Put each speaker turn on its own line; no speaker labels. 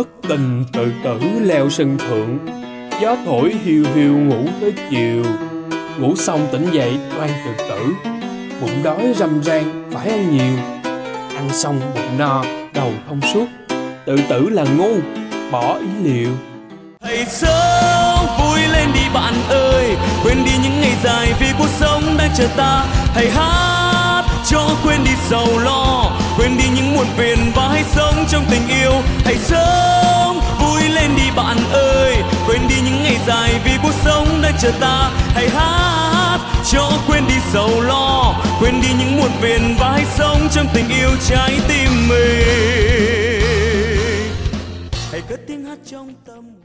Thất tình tự tử leo sân thượng, gió thổi hiu hiu ngủ tới chiều. Ngủ xong tỉnh dậy toan tự tử, bụng đói râm ran phải ăn nhiều. Ăn xong bụng no đầu thông suốt, tự tử là ngu bỏ ý liệu.
Hãy sớm vui lên đi bạn ơi, quên đi những ngày dài vì cuộc sống đang chờ ta. Hãy hát cho quên đi sầu lo, quên đi những muộn phiền và hãy sống trong tình yêu. Hãy sớm vui lên đi bạn ơi, quên đi những ngày dài vì cuộc sống đang chờ ta. Hãy hát cho quên đi sầu lo, quên đi những muộn phiền và hãy sống trong tình yêu trái tim mình. Hãy cất tiếng hát trong tâm.